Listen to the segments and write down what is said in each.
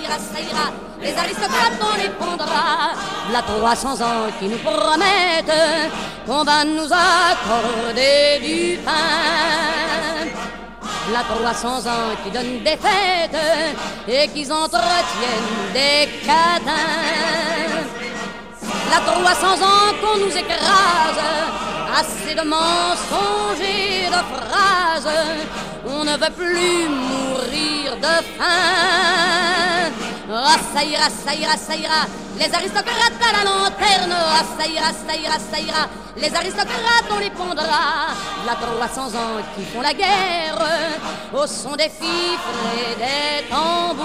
ça ira. Les aristocrates, on les pondra. V'là 300 ans qui nous promettent qu'on va nous accorder du pain. V'là 300 ans qui donnent des fêtes et qui entretiennent des catins. V'là 300 ans qu'on nous écrase, assez de mensonges et de phrases. On ne veut plus mourir de faim. Ah, ça ira, ça ira, ça ira. Les aristocrates à la lanterne. Ah, ça ira, ça ira, ça ira. Les aristocrates, on les pondra. V'là 300 ans qui font la guerre au son des fifres et des tambours,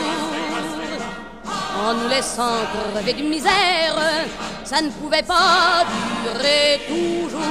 en nous laissant crever d'une misère. Ça ne pouvait pas durer toujours.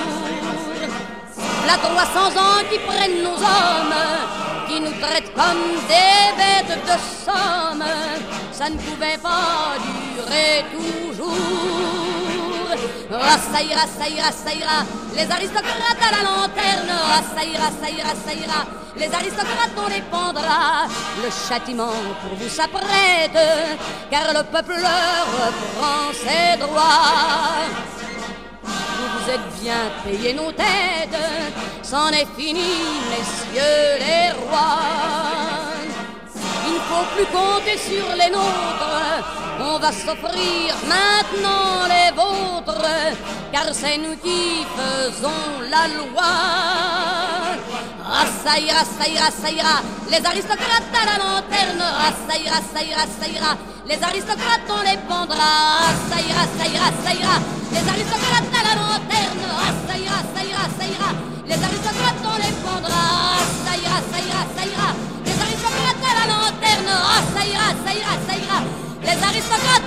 V'là 300 ans qui prennent nos hommes, qui nous traitent comme des bêtes de somme. Ça ne pouvait pas durer toujours. Ah, ça ira, ça ira, ça ira. Les aristocrates à la lanterne. Ah, ça ira, ça ira, ça ira. Les aristocrates, on les pendra. Le châtiment pour vous s'apprête, car le peuple reprend ses droits. Vous êtes bien payés nos têtes, c'en est fini, messieurs les rois. Il ne faut plus compter sur les nôtres, on va s'offrir maintenant les vôtres, car c'est nous qui faisons la loi. Ah, ça ira, ça ira, ça ira. Les aristocrates à la lanterne. Ah, ça ira, ça ira, ça ira. Les aristocrates, on les pendra. Ah, ça ira, ça ira, ça ira. Les aristocrates à la lanterne. Ah, ça ira, ça ira, ça ira. Les aristocrates, on les pendra. Ah, ça ira, ça ira, ça ira. Les aristocrates à la lanterne. Ah, ça ira, ça ira, ça ira. Les aristocrates